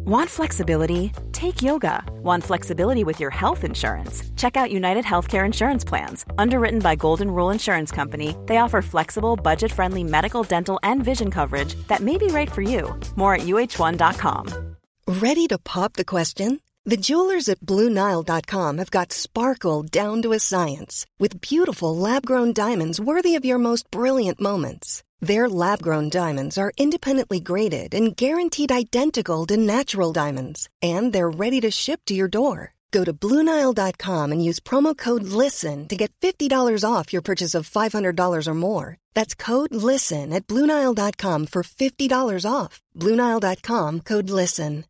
Want flexibility? Take yoga. Want flexibility with your health insurance? Check out United Healthcare Insurance Plans. Underwritten by Golden Rule Insurance Company, they offer flexible, budget-friendly medical, dental, and vision coverage that may be right for you. More at uh1.com. Ready to pop the question? The jewelers at BlueNile.com have got sparkle down to a science with beautiful lab-grown diamonds worthy of your most brilliant moments. Their lab-grown diamonds are independently graded and guaranteed identical to natural diamonds, and they're ready to ship to your door. Go to BlueNile.com and use promo code LISTEN to get $50 off your purchase of $500 or more. That's code LISTEN at BlueNile.com for $50 off. BlueNile.com, code LISTEN.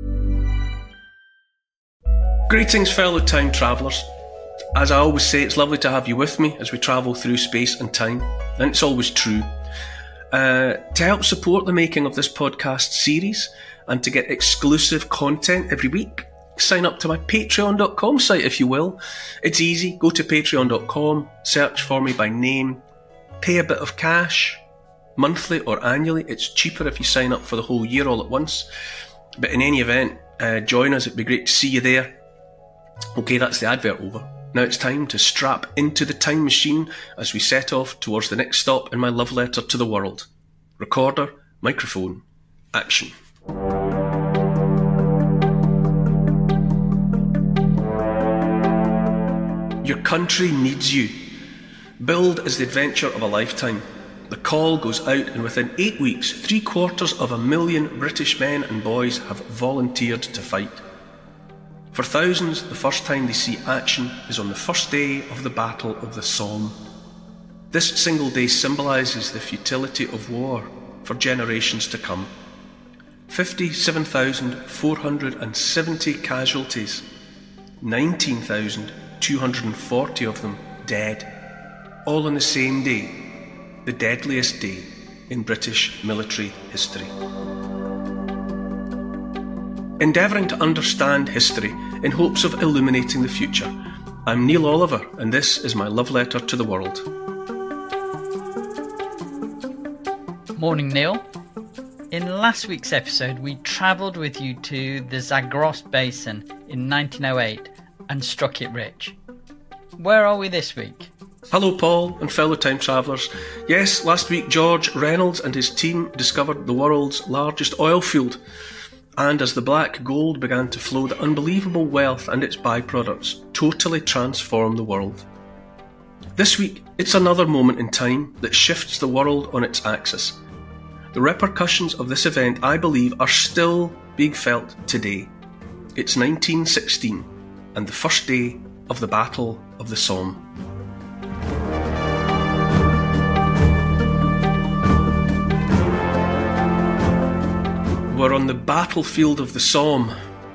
Greetings, fellow time travellers. As I always say, it's lovely to have you with me as we travel through space and time, and it's always true. To help support the making of this podcast series and to get exclusive content every week, sign up to my patreon.com site if you will. It's easy. Go to patreon.com, search for me by name, pay a bit of cash, monthly or annually. It's cheaper if you sign up for the whole year all at once. But in any event, join us. It'd be great to see you there. Okay, that's the advert over. Now it's time to strap into the time machine as we set off towards the next stop in my love letter to the world. Recorder, microphone, action. Your country needs you. Billed as the adventure of a lifetime. The call goes out, and within 8 weeks, 750,000 British men and boys have volunteered to fight. For thousands, the first time they see action is on the first day of the Battle of the Somme. This single day symbolises the futility of war for generations to come. 57,470 casualties, 19,240 of them dead, all on the same day, the deadliest day in British military history. Endeavouring to understand history in hopes of illuminating the future. I'm Neil Oliver, and this is my love letter to the world. Morning, Neil. In last week's episode, we travelled with you to the Zagros Basin in 1908 and struck it rich. Where are we this week? Hello, Paul and fellow time travellers. Yes, last week George Reynolds and his team discovered the world's largest oil field. And as the black gold began to flow, the unbelievable wealth and its byproducts totally transformed the world. This week, it's another moment in time that shifts the world on its axis. The repercussions of this event, I believe, are still being felt today. It's 1916, and the first day of the Battle of the Somme. We're on the battlefield of the Somme,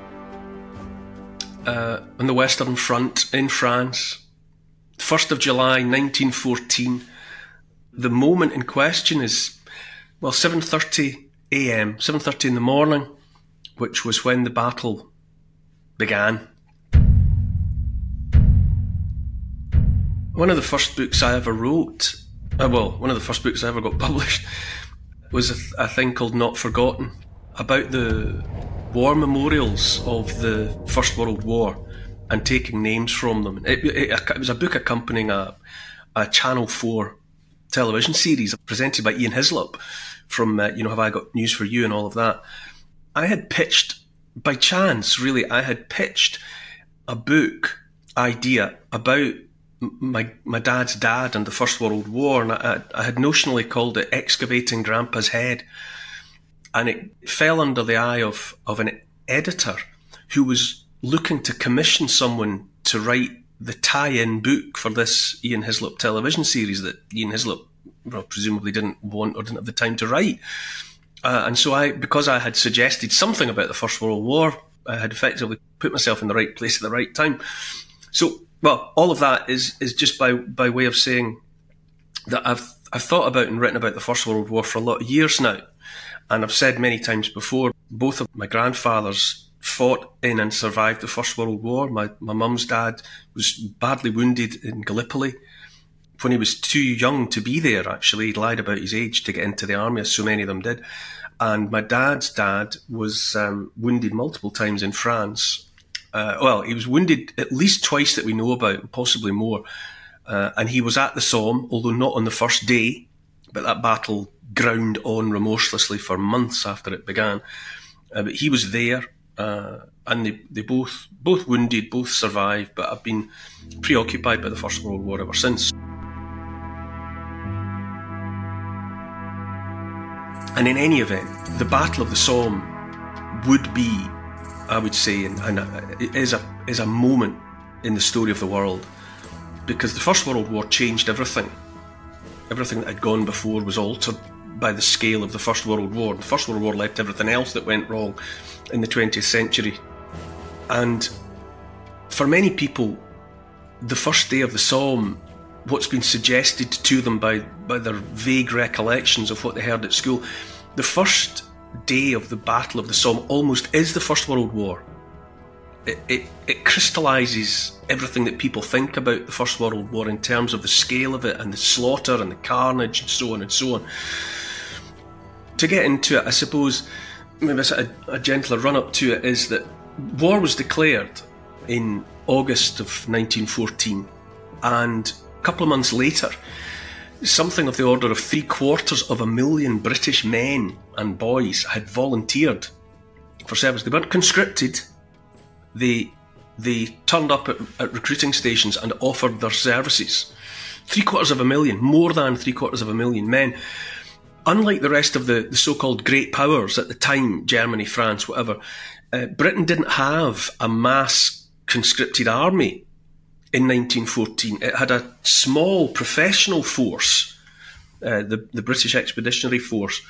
on the Western Front in France, 1st of July 1914. The moment in question is, 7:30 a.m., 7:30 in the morning, which was when the battle began. One of the first books I ever wrote, one of the first books I ever got published, was a thing called Not Forgotten, about the war memorials of the First World War and taking names from them. It was a book accompanying a Channel 4 television series presented by Ian Hislop from, Have I Got News for You and all of that. I had pitched, by chance really, a book idea about my dad's dad and the First World War, and I had notionally called it Excavating Grandpa's Head. And it fell under the eye of an editor who was looking to commission someone to write the tie-in book for this Ian Hislop television series that Ian Hislop presumably didn't want or didn't have the time to write. And so because I had suggested something about the First World War, I had effectively put myself in the right place at the right time. So, all of that is just by way of saying that I've thought about and written about the First World War for a lot of years now. And I've said many times before, both of my grandfathers fought in and survived the First World War. My mum's dad was badly wounded in Gallipoli when he was too young to be there, actually. He lied about his age to get into the army, as so many of them did. And my dad's dad was wounded multiple times in France. He was wounded at least twice that we know about, possibly more. And he was at the Somme, although not on the first day, but that battle ground on remorselessly for months after it began. But he was there, and they both wounded, both survived, but have been preoccupied by the First World War ever since. And in any event, the Battle of the Somme would be, I would say, and it is a moment in the story of the world, because the First World War changed everything. Everything that had gone before was altered by the scale of the First World War. The First World War led to everything else that went wrong in the 20th century. And for many people, the first day of the Somme, what's been suggested to them by their vague recollections of what they heard at school, the first day of the Battle of the Somme almost is the First World War. It crystallises everything that people think about the First World War in terms of the scale of it and the slaughter and the carnage and so on and so on. To get into it, I suppose, maybe a gentler run-up to it is that war was declared in August of 1914, and a couple of months later, something of the order of 750,000 British men and boys had volunteered for service. They weren't conscripted. They turned up at recruiting stations and offered their services. 750,000, more than 750,000 men. Unlike the rest of the so-called great powers at the time, Germany, France, whatever, Britain didn't have a mass conscripted army in 1914. It had a small professional force, the British Expeditionary Force,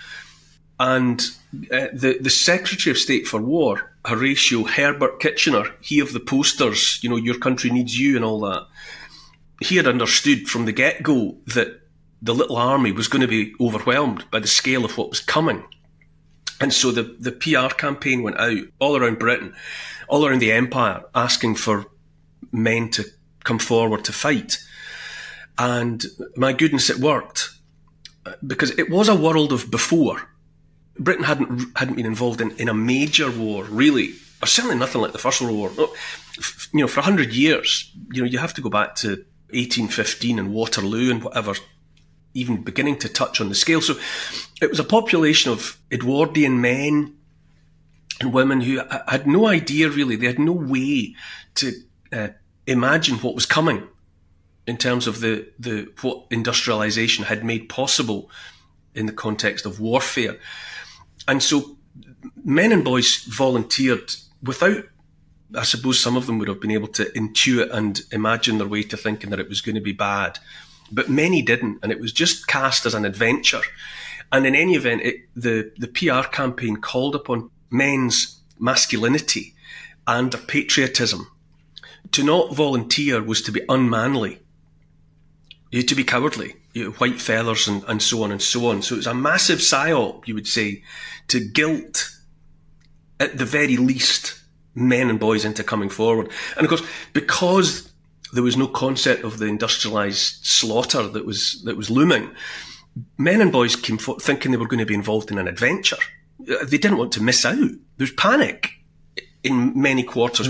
and the Secretary of State for War, Horatio Herbert Kitchener, he of the posters, your country needs you and all that, he had understood from the get-go that the little army was going to be overwhelmed by the scale of what was coming. And so the PR campaign went out all around Britain, all around the empire, asking for men to come forward to fight. And my goodness, it worked. Because it was a world of before. Britain hadn't been involved in a major war, really, or certainly nothing like the First World War. For 100 years, you have to go back to 1815 and Waterloo and whatever, even beginning to touch on the scale. So it was a population of Edwardian men and women who had no idea, really. They had no way to imagine what was coming in terms of what industrialisation had made possible in the context of warfare. And so men and boys volunteered without, I suppose some of them would have been able to intuit and imagine their way to thinking that it was going to be bad. But many didn't, and it was just cast as an adventure. And in any event, the PR campaign called upon men's masculinity and their patriotism. To not volunteer was to be unmanly, to be cowardly, white feathers and so on and so on. So it was a massive psyop, you would say, to guilt, at the very least, men and boys into coming forward. And of course, because there was no concept of the industrialised slaughter that was looming, men and boys came thinking they were going to be involved in an adventure. They didn't want to miss out. There was panic in many quarters.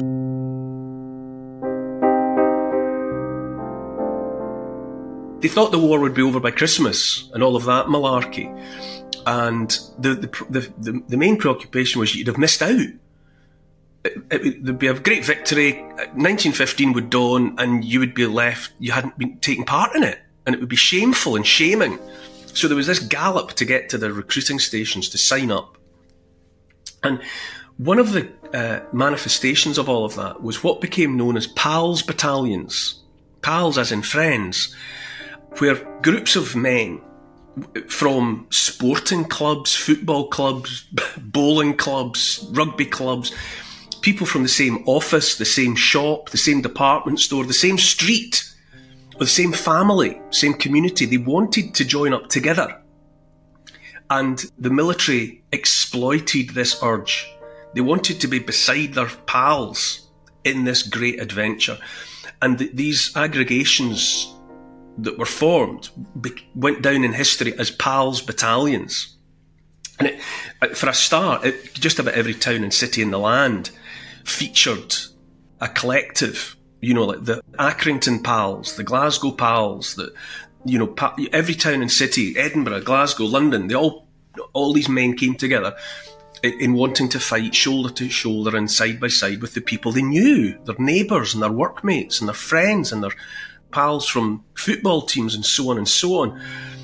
They thought the war would be over by Christmas and all of that malarkey. And the main preoccupation was you'd have missed out. There'd be a great victory, 1915 would dawn, and you would be left, you hadn't been taking part in it. And it would be shameful and shaming. So there was this gallop to get to the recruiting stations to sign up. And one of the manifestations of all of that was what became known as PALS battalions. PALS as in friends, where groups of men from sporting clubs, football clubs, bowling clubs, rugby clubs, people from the same office, the same shop, the same department store, the same street, or the same family, same community, they wanted to join up together. And the military exploited this urge. They wanted to be beside their pals in this great adventure. And these aggregations that were formed went down in history as PALS battalions. And for a start, just about every town and city in the land featured a collective, like the Accrington Pals, the Glasgow Pals, every town and city, Edinburgh, Glasgow, London, all these men came together in wanting to fight shoulder to shoulder and side by side with the people they knew, their neighbours and their workmates and their friends and their pals from football teams and so on and so on.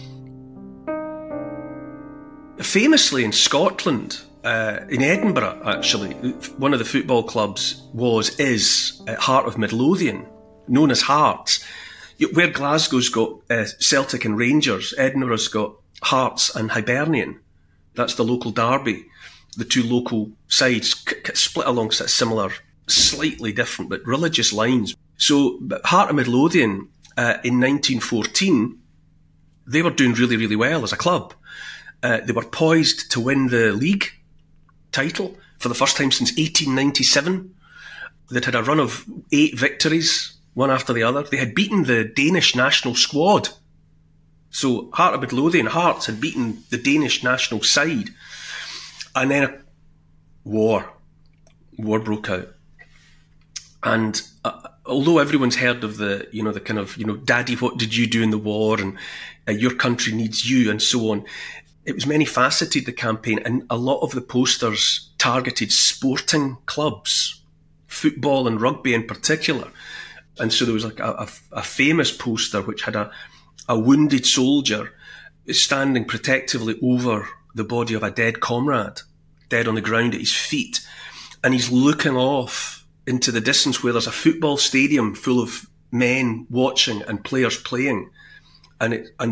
Famously in Scotland, in Edinburgh actually, one of the football clubs is at Heart of Midlothian, known as Hearts. Where Glasgow's got Celtic and Rangers, Edinburgh's got Hearts and Hibernian. That's the local derby. The two local sides split along similar, slightly different, but religious lines. So Heart of Midlothian in 1914, they were doing really, really well as a club. They were poised to win the league title for the first time since 1897. They'd had a run of 8 victories, one after the other. They had beaten the Danish national squad. So Heart of Midlothian, Hearts, had beaten the Danish national side. And then a war broke out. And although everyone's heard of the kind of, Daddy, what did you do in the war? And your country needs you and so on. It was many-faceted, the campaign, and a lot of the posters targeted sporting clubs, football and rugby in particular. And so there was like a famous poster which had a wounded soldier standing protectively over the body of a dead comrade, dead on the ground at his feet. And he's looking off into the distance where there's a football stadium full of men watching and players playing. And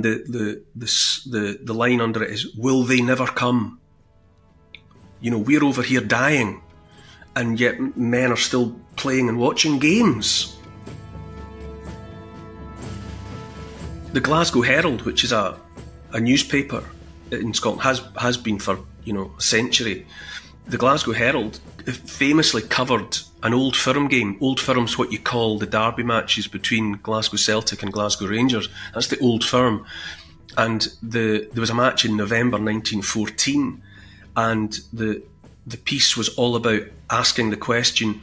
the line under it is, will they never come? We're over here dying, and yet men are still playing and watching games. The Glasgow Herald, which is a newspaper in Scotland, has been for a century. The Glasgow Herald famously covered an Old Firm game. Old Firm's what you call the derby matches between Glasgow Celtic and Glasgow Rangers. That's the Old Firm. And there was a match in November 1914, and the piece was all about asking the question,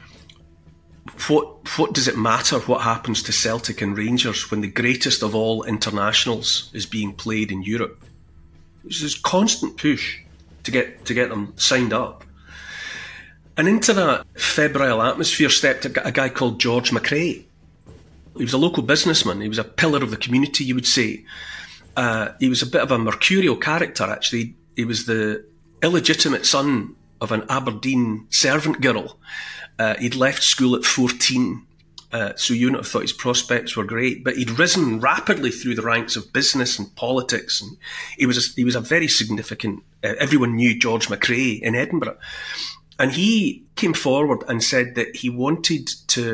what does it matter what happens to Celtic and Rangers when the greatest of all internationals is being played in Europe? It's this constant push to get them signed up. And into that febrile atmosphere stepped a guy called George McRae. He was a local businessman. He was a pillar of the community, you would say. He was a bit of a mercurial character, actually. He was the illegitimate son of an Aberdeen servant girl. He'd left school at 14, so you would have thought his prospects were great. But he'd risen rapidly through the ranks of business and politics. And he was a very significant... everyone knew George McRae in Edinburgh. And he came forward and said that he wanted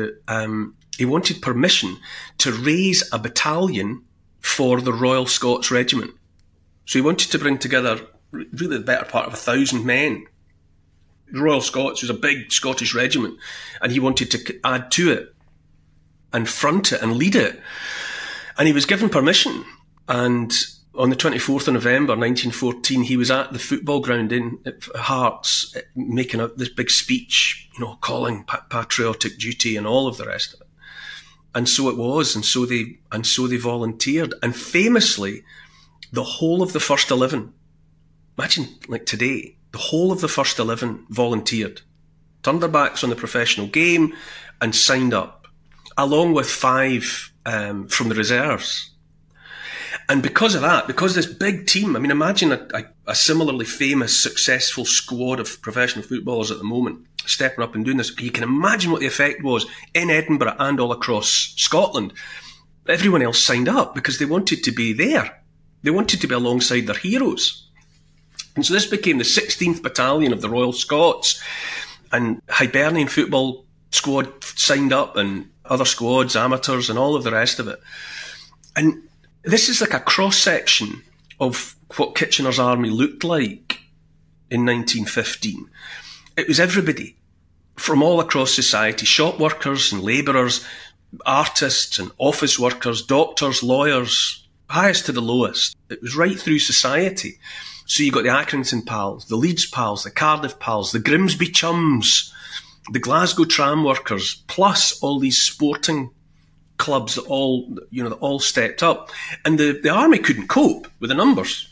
permission to raise a battalion for the Royal Scots Regiment. So he wanted to bring together really the better part of 1,000 men. The Royal Scots was a big Scottish regiment, and he wanted to add to it and front it and lead it. And he was given permission. And on the 24th of November 1914, he was at the football ground in Hearts making this big speech, calling patriotic duty and all of the rest of it. And so it was, and so they volunteered. And famously, the whole of the first 11, imagine like today, the whole of the first 11 volunteered, turned their backs on the professional game and signed up, along with 5 from the reserves. And because of that, because this big team, imagine a similarly famous, successful squad of professional footballers at the moment stepping up and doing this. You can imagine what the effect was in Edinburgh and all across Scotland. Everyone else signed up because they wanted to be there. They wanted to be alongside their heroes. And so this became the 16th Battalion of the Royal Scots, and Hibernian football squad signed up, and other squads, amateurs, and all of the rest of it. And this is like a cross-section of what Kitchener's army looked like in 1915. It was everybody from all across society, shop workers and labourers, artists and office workers, doctors, lawyers, highest to the lowest. It was right through society. So you got the Accrington pals, the Leeds pals, the Cardiff pals, the Grimsby chums, the Glasgow tram workers, plus all these sporting clubs that all stepped up. And the army couldn't cope with the numbers.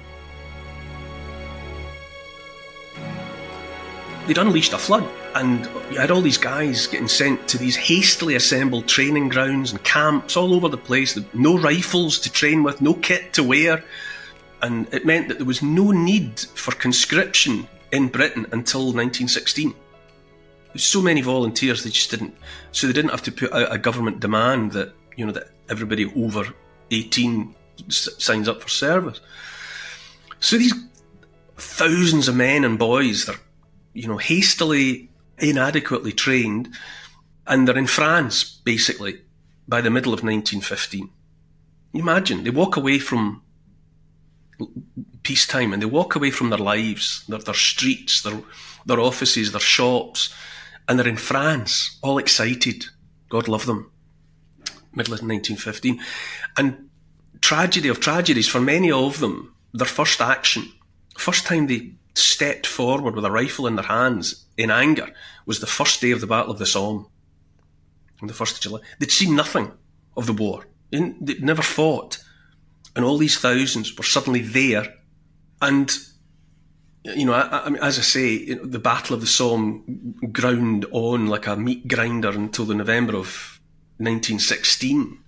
They'd unleashed a flood, and you had all these guys getting sent to these hastily assembled training grounds and camps all over the place, no rifles to train with, no kit to wear, and it meant that there was no need for conscription in Britain until 1916. There's so many volunteers, they didn't have to put out a government demand that that everybody over 18 signs up for service. So these thousands of men and boys, they're hastily, inadequately trained, and they're in France, basically, by the middle of 1915. Imagine, they walk away from peacetime, and they walk away from their lives, their streets, their offices, their shops, and they're in France, all excited. God love them. Middle of 1915. And tragedy of tragedies, for many of them, their first action, first time they stepped forward with a rifle in their hands in anger, was the first day of the Battle of the Somme, on the 1st of July. They'd seen nothing of the war. They'd never fought. And all these thousands were suddenly there. And, as I say, the Battle of the Somme ground on like a meat grinder until the November of 1916.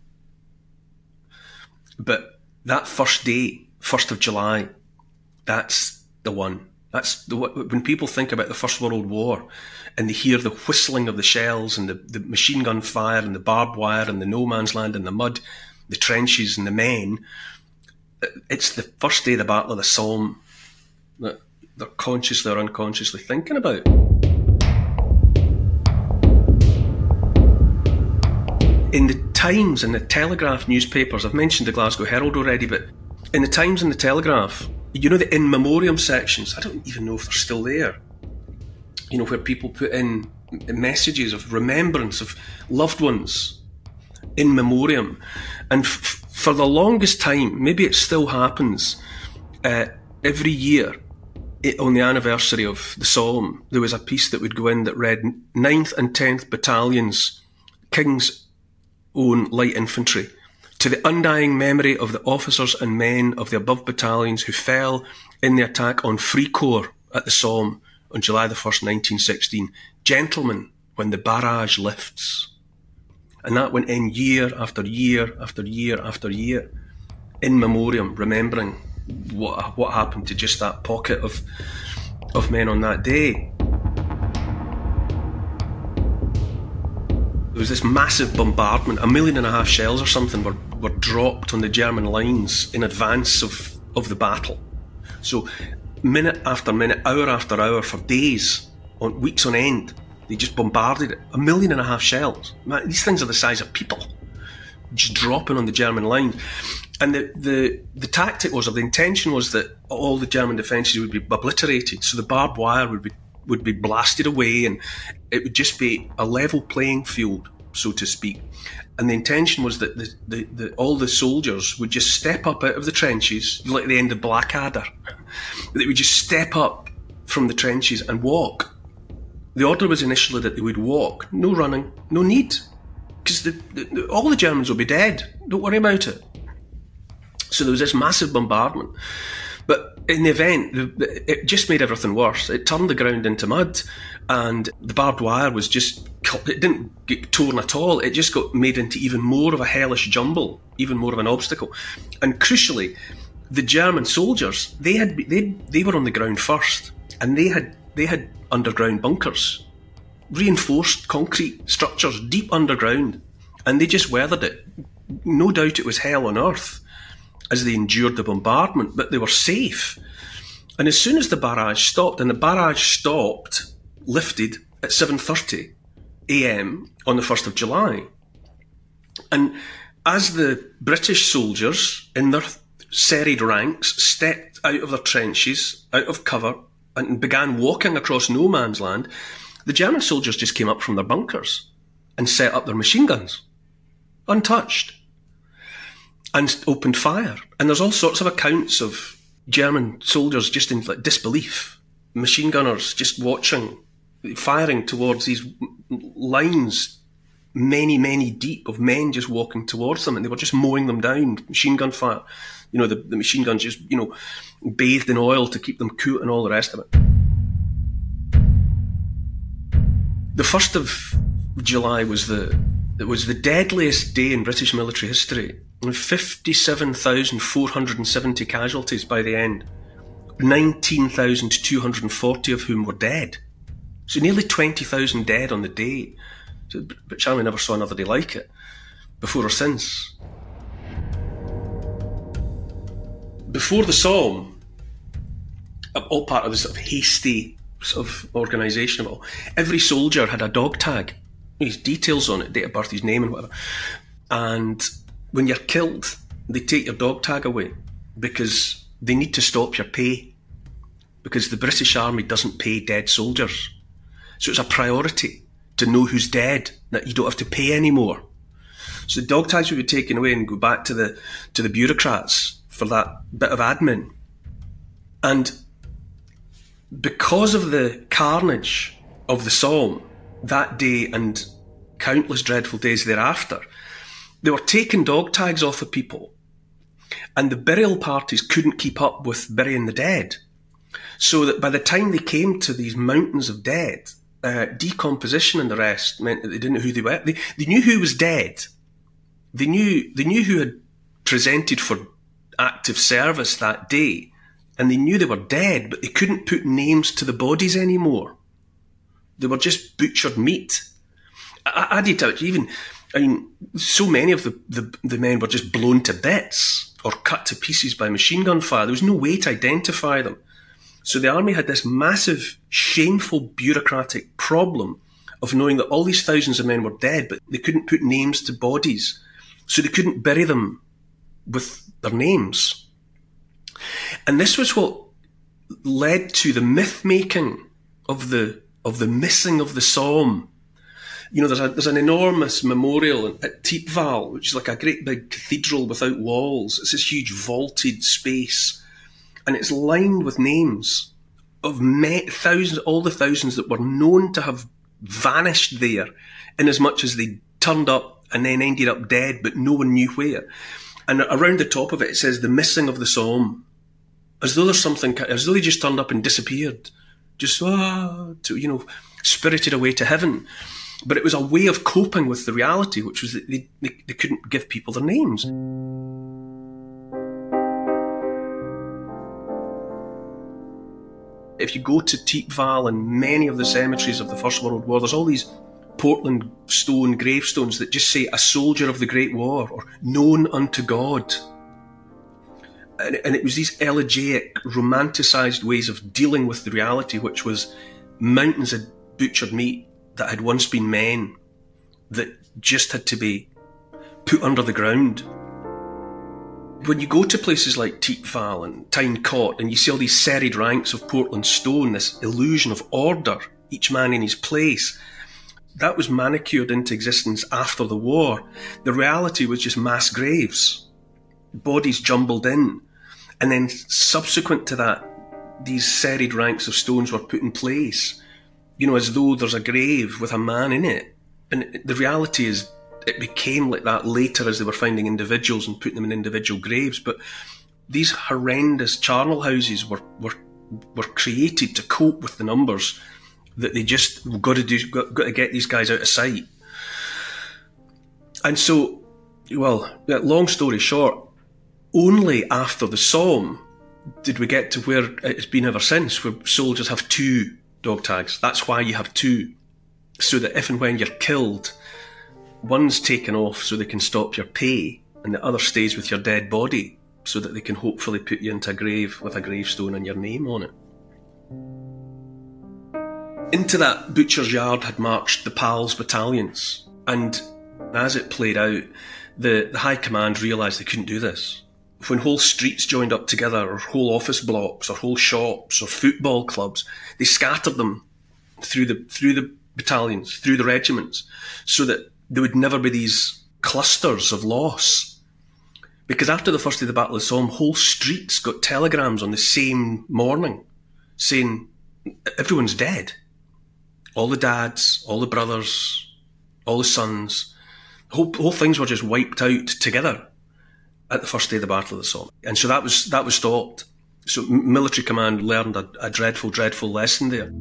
But that first day, 1st of July, that's the one. When people think about the First World War and they hear the whistling of the shells and the machine gun fire and the barbed wire and the no man's land and the mud, the trenches and the men, it's the first day of the Battle of the Somme that they're consciously or unconsciously thinking about. In the Times and the Telegraph newspapers, I've mentioned the Glasgow Herald already, but in the Times and the Telegraph, the in memoriam sections, I don't even know if they're still there, where people put in messages of remembrance of loved ones in memoriam. And for the longest time, maybe it still happens, every year on the anniversary of the Somme, there was a piece that would go in that read 9th and 10th Battalions, King's Own Light Infantry, to the undying memory of the officers and men of the above battalions who fell in the attack on Fricourt at the Somme on July the 1st, 1916. Gentlemen, when the barrage lifts. And that went in year after year after year after year, in memoriam, remembering what happened to just that pocket of men on that day. There was this massive bombardment, 1.5 million shells or something were dropped on the German lines in advance of the battle. So minute after minute, hour after hour, for days, on weeks on end, they just bombarded it. 1.5 million shells. Man, these things are the size of people, just dropping on the German line. And the tactic was, or the intention was, that all the German defences would be obliterated. So the barbed wire would be blasted away, and it would just be a level playing field, so to speak. And the intention was that all the soldiers would just step up out of the trenches, like the end of Blackadder. They would just step up from the trenches and walk. The order was initially that they would walk, no running, no need, because all the Germans will be dead. Don't worry about it. So there was this massive bombardment. But in the event, it just made everything worse. It turned the ground into mud, and the barbed wire was just, it didn't get torn at all. It just got made into even more of a hellish jumble, even more of an obstacle. And crucially, the German soldiers, they were on the ground first, and they had underground bunkers, reinforced concrete structures deep underground, and they just weathered it. No doubt it was hell on earth as they endured the bombardment, but they were safe. And as soon as the barrage stopped, and the barrage stopped, lifted at 7:30 a.m. on the 1st of July. And as the British soldiers in their serried ranks stepped out of their trenches, out of cover, and began walking across no man's land, the German soldiers just came up from their bunkers and set up their machine guns, untouched, and opened fire. And there's all sorts of accounts of German soldiers just in like disbelief, machine gunners just watching, firing towards these lines, many deep, of men just walking towards them, and they were just mowing them down, machine gun fire. The machine guns just, bathed in oil to keep them cool and all the rest of it. The 1st of July was the deadliest day in British military history. 57,470 casualties by the end, 19,240 of whom were dead. So nearly 20,000 dead on the day. So British Army never saw another day like it, before or since. Before the Somme, all part of this sort of hasty sort of organisation of it all, every soldier had a dog tag, his details on it, date of birth, his name and whatever. And when you're killed, they take your dog tag away because they need to stop your pay, because the British Army doesn't pay dead soldiers. So it's a priority to know who's dead, that you don't have to pay anymore. So the dog tags would be taken away and go back to the bureaucrats for that bit of admin. And because of the carnage of the Somme that day and countless dreadful days thereafter, they were taking dog tags off of people, and the burial parties couldn't keep up with burying the dead. So that by the time they came to these mountains of dead, decomposition and the rest meant that they didn't know who they were. They knew who was dead. They knew who had presented for active service that day, and they knew they were dead, but they couldn't put names to the bodies anymore. They were just butchered meat. Added to it, so many of the men were just blown to bits or cut to pieces by machine gun fire. There was no way to identify them. So the army had this massive, shameful bureaucratic problem of knowing that all these thousands of men were dead, but they couldn't put names to bodies. So they couldn't bury them with their names. And this was what led to the myth-making of the missing of the Somme. There's an enormous memorial at Thiepval, which is like a great big cathedral without walls. It's this huge vaulted space, and it's lined with names of thousands, all the thousands that were known to have vanished there, in as much as they turned up and then ended up dead, but no one knew where. And around the top of it, it says the missing of the Somme, as though there's something, as though they just turned up and disappeared, just spirited away to heaven. But it was a way of coping with the reality, which was that they couldn't give people their names. If you go to Thiepval and many of the cemeteries of the First World War, there's all these Portland stone gravestones that just say "a soldier of the Great War" or "known unto God." And it was these elegiac, romanticised ways of dealing with the reality, which was mountains of butchered meat that had once been men that just had to be put under the ground. When you go to places like Thiepval and Tyne Cot and you see all these serried ranks of Portland stone, this illusion of order, each man in his place, that was manicured into existence after the war. The reality was just mass graves, bodies jumbled in, and then subsequent to that, these serried ranks of stones were put in place, as though there's a grave with a man in it. And the reality is, it became like that later as they were finding individuals and putting them in individual graves. But these horrendous charnel houses were created to cope with the numbers that they just got to get these guys out of sight. And so, long story short, only after the Somme did we get to where it's been ever since, where soldiers have 2 dog tags. That's why you have 2, so that if and when you're killed, one's taken off so they can stop your pay, and the other stays with your dead body so that they can hopefully put you into a grave with a gravestone and your name on it. Into that butcher's yard had marched the PALS battalions, and as it played out, the High Command realised they couldn't do this. When whole streets joined up together, or whole office blocks, or whole shops, or football clubs, they scattered them through the battalions, through the regiments, so that there would never be these clusters of loss. Because after the first day of the Battle of the Somme, whole streets got telegrams on the same morning saying everyone's dead. All the dads, all the brothers, all the sons, whole things were just wiped out together at the first day of the Battle of the Somme. And so that was stopped. So military command learned a dreadful, dreadful lesson there.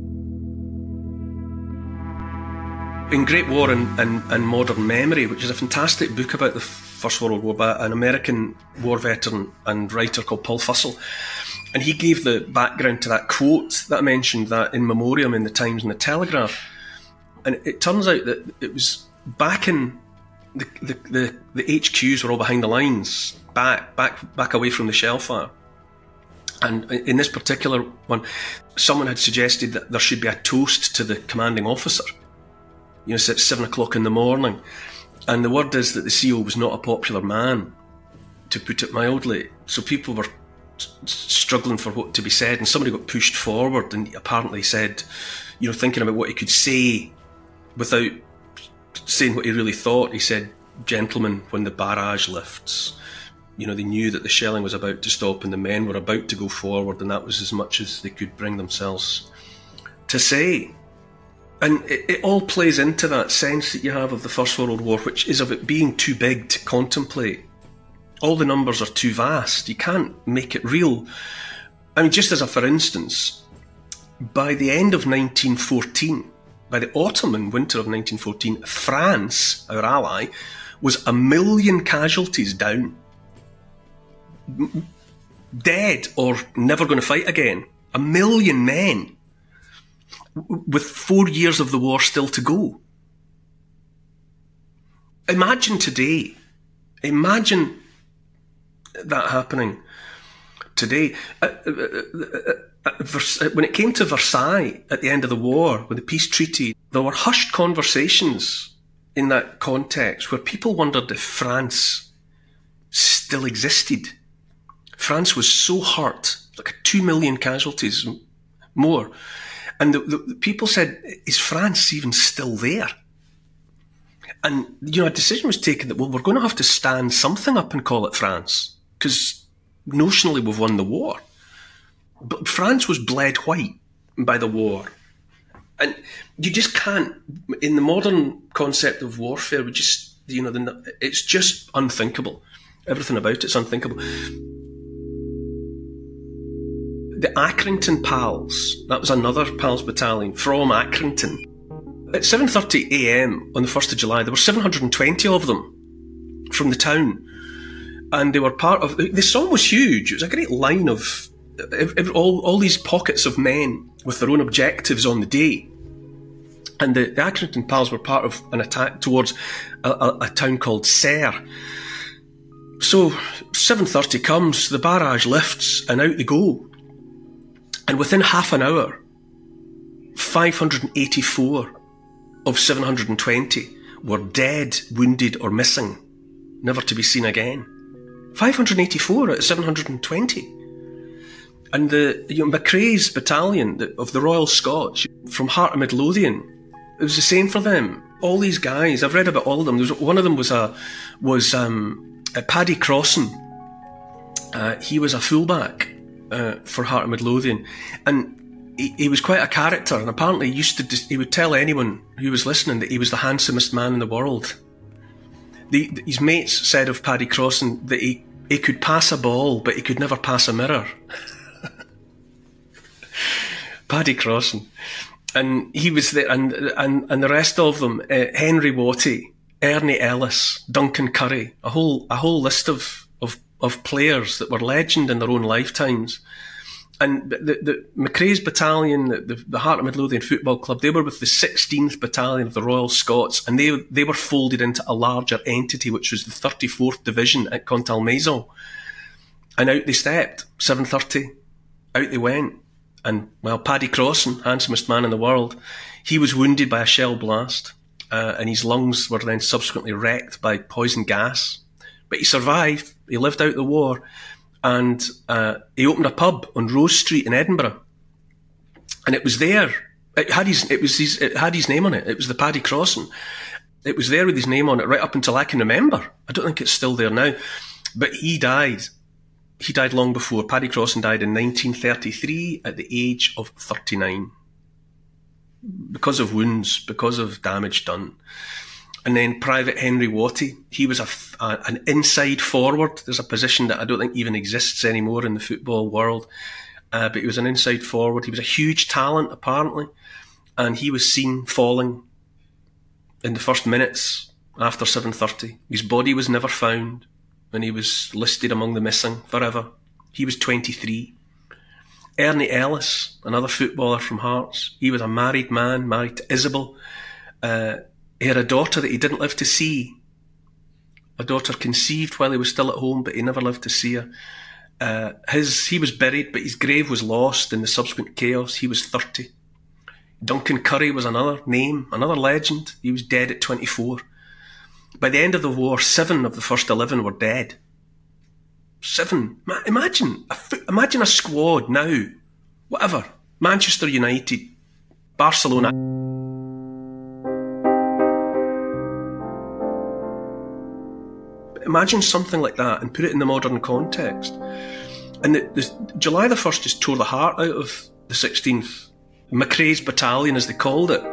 In Great War and Modern Memory, which is a fantastic book about the First World War by an American war veteran and writer called Paul Fussell, and he gave the background to that quote that I mentioned, that in memoriam in the Times and the Telegraph. And it turns out that it was back in the HQs were all behind the lines, back away from the shell fire. And in this particular one, someone had suggested that there should be a toast to the commanding officer. You know, it's at 7 o'clock in the morning. And the word is that the CO was not a popular man, to put it mildly. So people were struggling for what to be said, and somebody got pushed forward and apparently said, you know, thinking about what he could say without saying what he really thought. He said, "Gentlemen, when the barrage lifts," you know, they knew that the shelling was about to stop and the men were about to go forward, and that was as much as they could bring themselves to say. And it all plays into that sense that you have of the First World War, which is of it being too big to contemplate. All the numbers are too vast. You can't make it real. I mean, just as a for instance, by the end of 1914, by the autumn and winter of 1914, France, our ally, was 1 million casualties down. Dead or never going to fight again. 1 million men, with 4 years of the war still to go. Imagine today. Imagine that happening today. When it came to Versailles at the end of the war, with the peace treaty, there were hushed conversations in that context where people wondered if France still existed. France was so hurt, like 2 million casualties more. And the people said, is France even still there? And, you know, a decision was taken that, well, we're going to have to stand something up and call it France, because notionally we've won the war. But France was bled white by the war. And you just can't, in the modern concept of warfare, we just, you know, it's just unthinkable. Everything about it's unthinkable. The Accrington Pals, that was another Pals battalion from Accrington. At 7:30 a.m. on the 1st of July, there were 720 of them from the town. And they were part of, the song was huge. It was a great line of all these pockets of men with their own objectives on the day. And the Accrington Pals were part of an attack towards a town called Serres. So 7:30 comes, the barrage lifts, and out they go. And within half an hour, 584 of 720 were dead, wounded, or missing, never to be seen again. 584 out of 720. And Macrae's battalion of the Royal Scots from Heart of Midlothian, it was the same for them. All these guys, I've read about all of them. One of them was Paddy Crossan. He was a fullback for Heart of Midlothian, and he was quite a character. And apparently, he would tell anyone who was listening that he was the handsomest man in the world. His mates said of Paddy Crossan that he could pass a ball, but he could never pass a mirror. Paddy Crossan. And he was there, and the rest of them, Henry Watty, Ernie Ellis, Duncan Curry, a whole list of players that were legend in their own lifetimes. And the Macrae's battalion, the Heart of Midlothian Football Club, they were with the 16th Battalion of the Royal Scots, and they were folded into a larger entity, which was the 34th Division at Contalmaison. And out they stepped, 7:30, out they went. And, well, Paddy Crossan, handsomest man in the world, he was wounded by a shell blast, and his lungs were then subsequently wrecked by poison gas. But he survived, he lived out the war, and he opened a pub on Rose Street in Edinburgh. And it was there, it had his name on it. It was the Paddy Crossan. It was there with his name on it right up until I can remember. I don't think it's still there now. But he died. He died long before. Paddy Crossan died in 1933 at the age of 39. Because of wounds, because of damage done. And then Private Henry Watty, he was an inside forward. There's a position that I don't think even exists anymore in the football world. But he was an inside forward. He was a huge talent, apparently. And he was seen falling in the first minutes after 7:30. His body was never found, and he was listed among the missing forever. He was 23. Ernie Ellis, another footballer from Hearts, he was a married man, married to Isabel. He had a daughter that he didn't live to see. A daughter conceived while he was still at home, but he never lived to see her. He was buried, but his grave was lost in the subsequent chaos. He was 30. Duncan Curry was another name, another legend. He was dead at 24. By the end of the war, 7 of the first 11 were dead. 7. Imagine a squad now, whatever, Manchester United, Barcelona. Imagine something like that and put it in the modern context. And July the 1st just tore the heart out of the 16th. McRae's battalion, as they called it.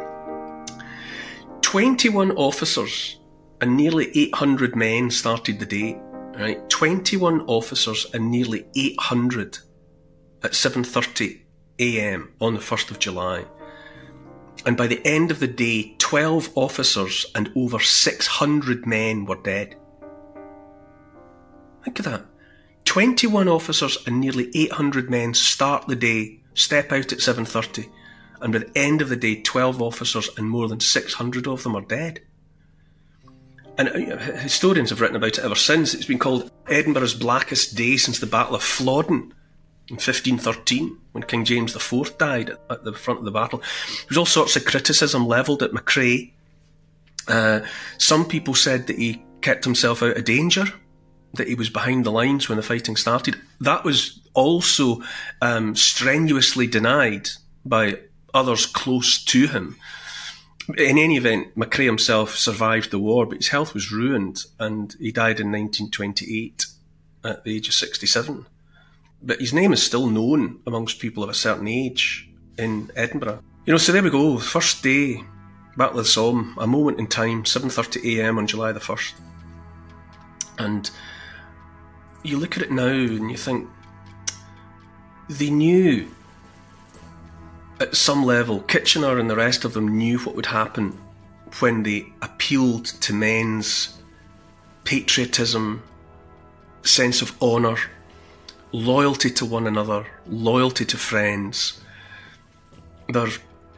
21 officers and nearly 800 men started the day. Right? 21 officers and nearly 800 at 7:30 a.m. on the 1st of July. And by the end of the day, 12 officers and over 600 men were dead. Think of that. 21 officers and nearly 800 men start the day, step out at 7:30, and by the end of the day, 12 officers and more than 600 of them are dead. And historians have written about it ever since. It's been called Edinburgh's blackest day since the Battle of Flodden in 1513, when King James IV died at the front of the battle. There was all sorts of criticism levelled at McRae. Some people said that he kept himself out of danger, that he was behind the lines when the fighting started. That was also strenuously denied by others close to him. In any event, McRae himself survived the war, but his health was ruined, and he died in 1928 at the age of 67. But his name is still known amongst people of a certain age in Edinburgh. So there we go, first day, Battle of the Somme, a moment in time, 7:30 a.m. on July the 1st. And you look at it now and you think, they knew at some level, Kitchener and the rest of them knew what would happen when they appealed to men's patriotism, sense of honour, loyalty to one another, loyalty to friends, their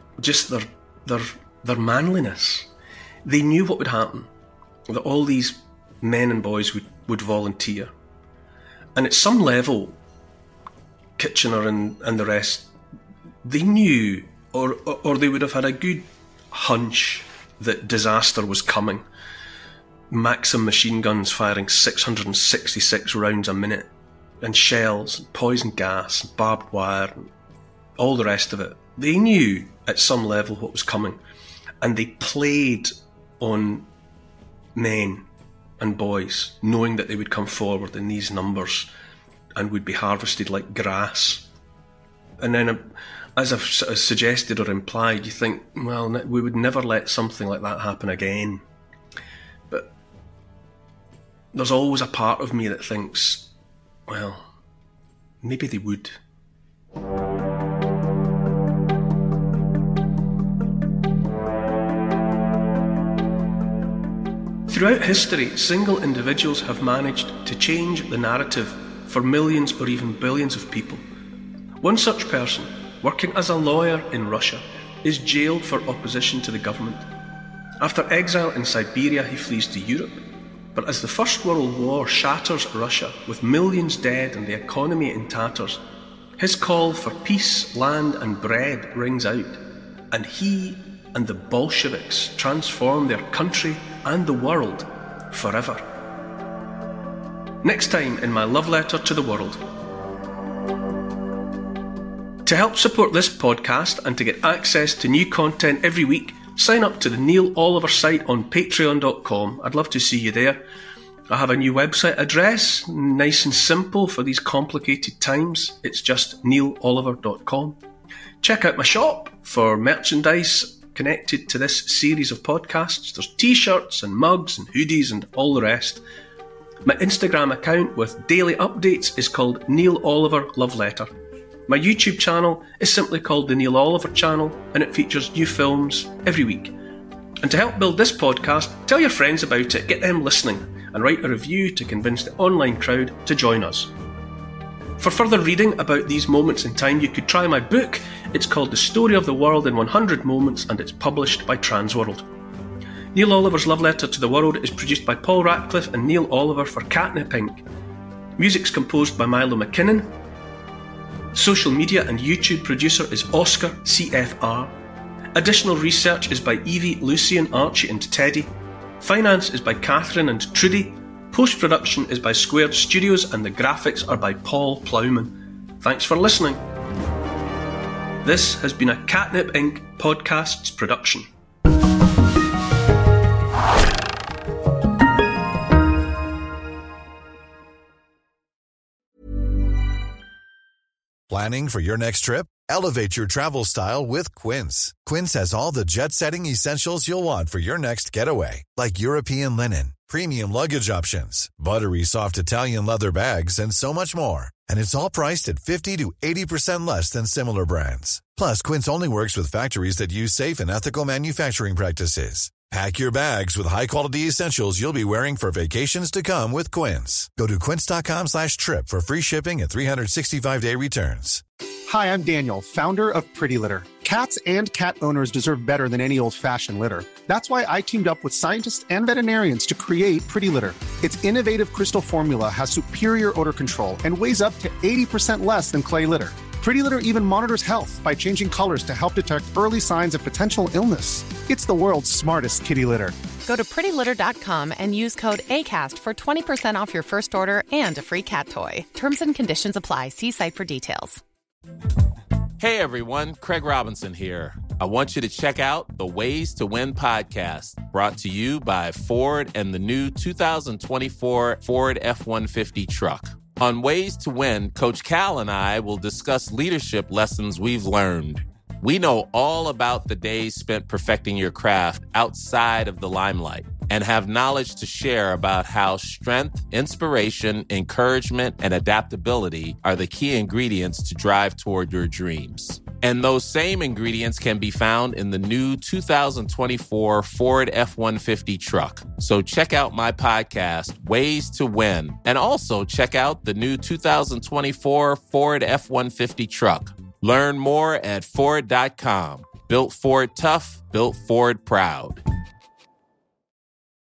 manliness. They knew what would happen, that all these men and boys would volunteer. And at some level, Kitchener and the rest, they knew, or they would have had a good hunch that disaster was coming. Maxim machine guns firing 666 rounds a minute, and shells, and poison gas, and barbed wire, and all the rest of it. They knew at some level what was coming, and they played on men and boys, knowing that they would come forward in these numbers and would be harvested like grass. And then, as I've suggested or implied, you think, well, we would never let something like that happen again. But there's always a part of me that thinks, well, maybe they would. Throughout history, single individuals have managed to change the narrative for millions or even billions of people. One such person, working as a lawyer in Russia, is jailed for opposition to the government. After exile in Siberia, he flees to Europe. But as the First World War shatters Russia, with millions dead and the economy in tatters, his call for peace, land and bread rings out, and he and the Bolsheviks transform their country and the world forever. Next time in my love letter to the world. To help support this podcast and to get access to new content every week, sign up to the Neil Oliver site on patreon.com. I'd love to see you there. I have a new website address, nice and simple for these complicated times. It's just neiloliver.com. Check out my shop for merchandise connected to this series of podcasts. There's t-shirts and mugs and hoodies and all the rest. My Instagram account with daily updates is called Neil Oliver Love Letter. My YouTube channel is simply called The Neil Oliver Channel, and it features new films every week. And to help build this podcast, tell your friends about it, get them listening, and write a review to convince the online crowd to join us. For further reading about these moments in time, you could try my book. It's called The Story of the World in 100 Moments, and it's published by Transworld. Neil Oliver's Love Letter to the World is produced by Paul Ratcliffe and Neil Oliver for Catnip Inc. Music's composed by Milo McKinnon. Social media and YouTube producer is Oscar CFR. Additional research is by Evie, Lucian, Archie and Teddy. Finance is by Catherine and Trudy. Post-production is by Squared Studios and the graphics are by Paul Plowman. Thanks for listening. This has been a Catnip Inc. Podcasts production. Planning for your next trip? Elevate your travel style with Quince. Quince has all the jet-setting essentials you'll want for your next getaway, like European linen, premium luggage options, buttery soft Italian leather bags, and so much more. And it's all priced at 50 to 80% less than similar brands. Plus, Quince only works with factories that use safe and ethical manufacturing practices. Pack your bags with high-quality essentials you'll be wearing for vacations to come with Quince. Go to quince.com/trip for free shipping and 365-day returns. Hi, I'm Daniel, founder of Pretty Litter. Cats and cat owners deserve better than any old-fashioned litter. That's why I teamed up with scientists and veterinarians to create Pretty Litter. Its innovative crystal formula has superior odor control and weighs up to 80% less than clay litter. Pretty Litter even monitors health by changing colors to help detect early signs of potential illness. It's the world's smartest kitty litter. Go to prettylitter.com and use code ACAST for 20% off your first order and a free cat toy. Terms and conditions apply. See site for details. Hey everyone, Craig Robinson here. I want you to check out the Ways to Win podcast, brought to you by Ford and the new 2024 Ford F-150 truck. On Ways to Win, Coach Cal and I will discuss leadership lessons we've learned. We know all about the days spent perfecting your craft outside of the limelight and have knowledge to share about how strength, inspiration, encouragement, and adaptability are the key ingredients to drive toward your dreams. And those same ingredients can be found in the new 2024 Ford F-150 truck. So check out my podcast, Ways to Win, and also check out the new 2024 Ford F-150 truck. Learn more at Ford.com. Built Ford tough, built Ford proud.